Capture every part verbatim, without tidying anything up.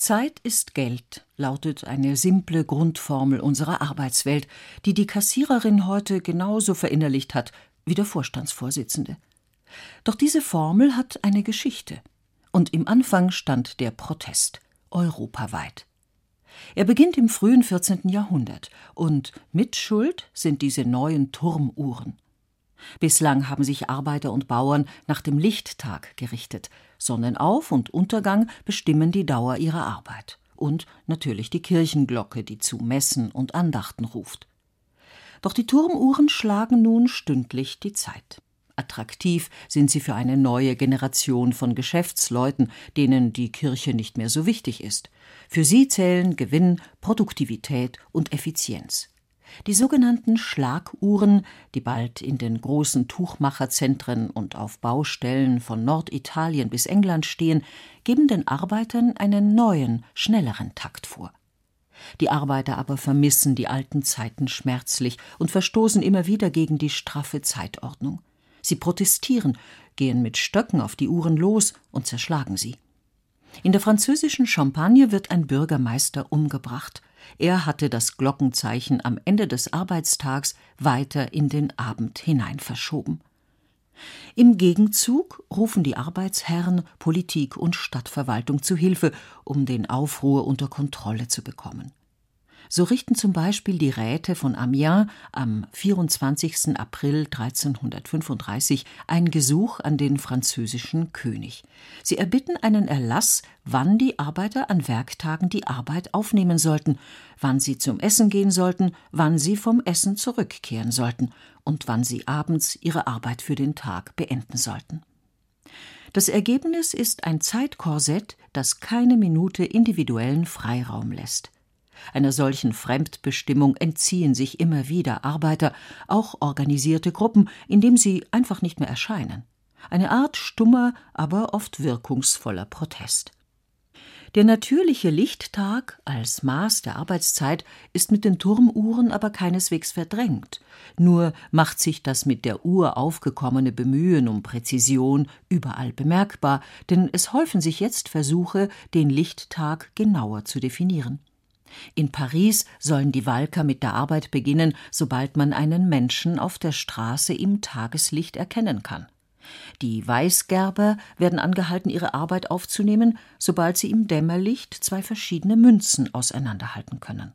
Zeit ist Geld, lautet eine simple Grundformel unserer Arbeitswelt, die die Kassiererin heute genauso verinnerlicht hat wie der Vorstandsvorsitzende. Doch diese Formel hat eine Geschichte. Und im Anfang stand der Protest, europaweit. Er beginnt im frühen vierzehnten Jahrhundert und Mitschuld sind diese neuen Turmuhren. Bislang haben sich Arbeiter und Bauern nach dem Lichttag gerichtet. Sonnenauf- und Untergang bestimmen die Dauer ihrer Arbeit. Und natürlich die Kirchenglocke, die zu Messen und Andachten ruft. Doch die Turmuhren schlagen nun stündlich die Zeit. Attraktiv sind sie für eine neue Generation von Geschäftsleuten, denen die Kirche nicht mehr so wichtig ist. Für sie zählen Gewinn, Produktivität und Effizienz. Die sogenannten Schlaguhren, die bald in den großen Tuchmacherzentren und auf Baustellen von Norditalien bis England stehen, geben den Arbeitern einen neuen, schnelleren Takt vor. Die Arbeiter aber vermissen die alten Zeiten schmerzlich und verstoßen immer wieder gegen die straffe Zeitordnung. Sie protestieren, gehen mit Stöcken auf die Uhren los und zerschlagen sie. In der französischen Champagne wird ein Bürgermeister umgebracht. Er hatte das Glockenzeichen am Ende des Arbeitstags weiter in den Abend hinein verschoben. Im Gegenzug rufen die Arbeitsherren Politik und Stadtverwaltung zu Hilfe, um den Aufruhr unter Kontrolle zu bekommen. So richten zum Beispiel die Räte von Amiens am vierundzwanzigsten April dreizehnhundertfünfunddreißig ein Gesuch an den französischen König. Sie erbitten einen Erlass, wann die Arbeiter an Werktagen die Arbeit aufnehmen sollten, wann sie zum Essen gehen sollten, wann sie vom Essen zurückkehren sollten und wann sie abends ihre Arbeit für den Tag beenden sollten. Das Ergebnis ist ein Zeitkorsett, das keine Minute individuellen Freiraum lässt. Einer solchen Fremdbestimmung entziehen sich immer wieder Arbeiter, auch organisierte Gruppen, indem sie einfach nicht mehr erscheinen. Eine Art stummer, aber oft wirkungsvoller Protest. Der natürliche Lichttag als Maß der Arbeitszeit ist mit den Turmuhren aber keineswegs verdrängt. Nur macht sich das mit der Uhr aufgekommene Bemühen um Präzision überall bemerkbar, denn es häufen sich jetzt Versuche, den Lichttag genauer zu definieren. In Paris sollen die Walker mit der Arbeit beginnen, sobald man einen Menschen auf der Straße im Tageslicht erkennen kann. Die Weißgerber werden angehalten, ihre Arbeit aufzunehmen, sobald sie im Dämmerlicht zwei verschiedene Münzen auseinanderhalten können.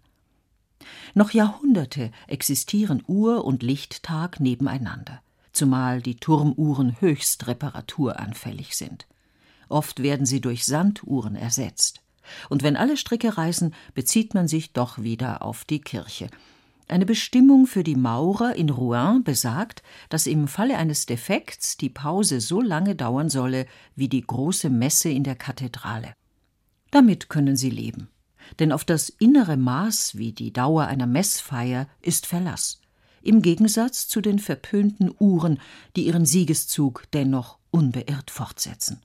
Noch Jahrhunderte existieren Uhr und Lichttag nebeneinander, zumal die Turmuhren höchst reparaturanfällig sind. Oft werden sie durch Sanduhren ersetzt. Und wenn alle Stricke reißen, bezieht man sich doch wieder auf die Kirche. Eine Bestimmung für die Maurer in Rouen besagt, dass im Falle eines Defekts die Pause so lange dauern solle wie die große Messe in der Kathedrale. Damit können sie leben. Denn auf das innere Maß wie die Dauer einer Messfeier ist Verlass. Im Gegensatz zu den verpönten Uhren, die ihren Siegeszug dennoch unbeirrt fortsetzen.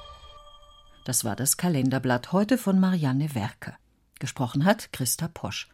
Das war das Kalenderblatt heute von Marianne Werker. Gesprochen hat Christa Posch.